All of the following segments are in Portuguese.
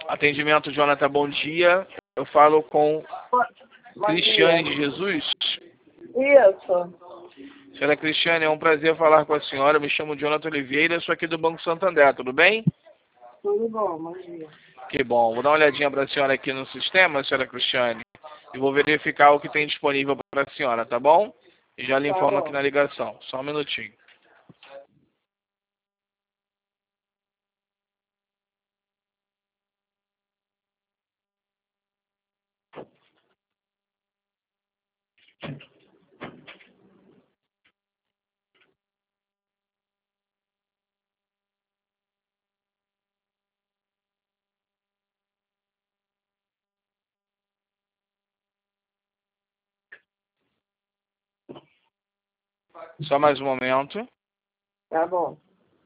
Atendimento, Jonathan, bom dia. Eu falo com Cristiane de Jesus. Isso. Senhora Cristiane, é um prazer falar com a senhora. Me chamo Jonathan Oliveira, sou aqui do Banco Santander, tudo bem? Tudo bom, bom dia. Que bom. Vou dar uma olhadinha para a senhora aqui no sistema, senhora Cristiane, e vou verificar o que tem disponível para a senhora, tá bom? E já lhe informo aqui na ligação. Só um minutinho. Só mais um momento. Tá bom.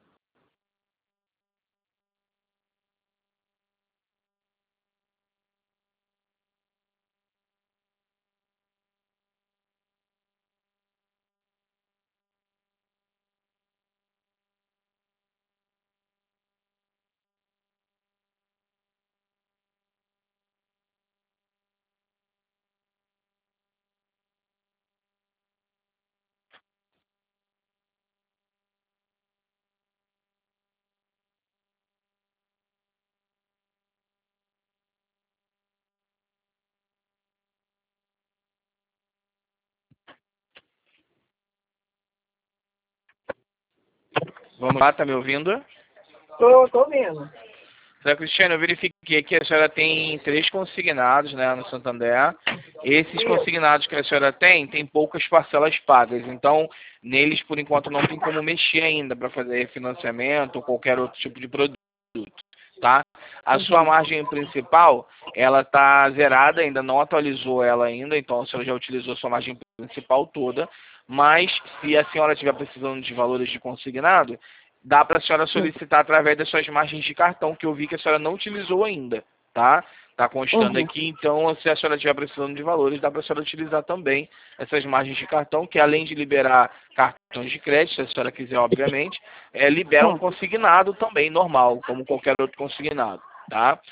Vamos lá, tá me ouvindo? Tô vendo. Senhora Cristiane, eu verifiquei que a senhora tem 3 consignados, né, no Santander. Esses consignados que a senhora tem poucas parcelas pagas. Então, neles, por enquanto, não tem como mexer ainda para fazer financiamento ou qualquer outro tipo de produto, tá? A sua margem principal, ela tá zerada, ainda não atualizou ela ainda, então a senhora já utilizou a sua margem principal toda. Mas, se a senhora estiver precisando de valores de consignado, dá para a senhora solicitar através das suas margens de cartão, que eu vi que a senhora não utilizou ainda, tá? Tá constando aqui, então se a senhora estiver precisando de valores, dá para a senhora utilizar também essas margens de cartão, que além de liberar cartões de crédito, se a senhora quiser, obviamente, libera um consignado também, normal, como qualquer outro consignado, tá?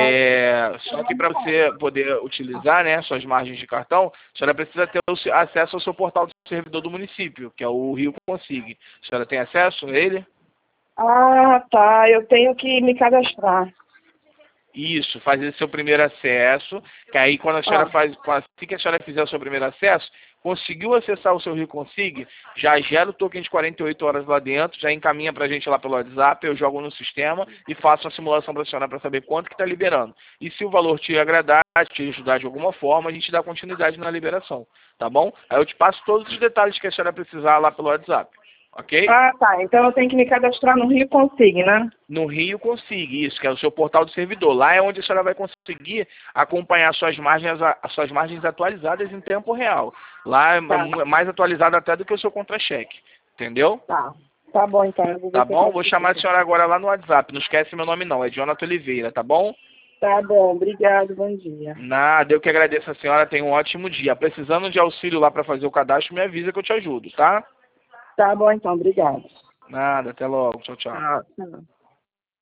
Só que para você poder utilizar, né, suas margens de cartão, a senhora precisa ter acesso ao seu portal do servidor do município, que é o Rio Consig. A senhora tem acesso a ele? Ah, tá. Eu tenho que me cadastrar. Isso, fazer seu primeiro acesso, que aí quando a senhora assim que a senhora fizer o seu primeiro acesso, conseguiu acessar o seu Rio Consig, já gera o token de 48 horas lá dentro, já encaminha pra gente lá pelo WhatsApp, eu jogo no sistema e faço uma simulação pra senhora para saber quanto que está liberando. E se o valor te agradar, te ajudar de alguma forma, a gente dá continuidade na liberação, tá bom? Aí eu te passo todos os detalhes que a senhora precisar lá pelo WhatsApp. Ok? Ah, tá. Então eu tenho que me cadastrar no Rio Consig, né? No Rio Consig, isso, que é o seu portal do servidor. Lá é onde a senhora vai conseguir acompanhar suas margens atualizadas em tempo real. Lá é mais atualizado até do que o seu contra-cheque. Entendeu? Tá. Tá bom, então. Eu vou ver Tá se eu bom? posso Vou chamar a senhora agora lá no WhatsApp. Não esquece meu nome não, é Jonathan Oliveira, tá bom? Tá bom. Obrigado. Bom dia. Nada, eu que agradeço a senhora. Tenha um ótimo dia. Precisando de auxílio lá para fazer o cadastro, me avisa que eu te ajudo, tá? Tá bom, então. Obrigado. Nada, até logo. Tchau, tchau. Tchau.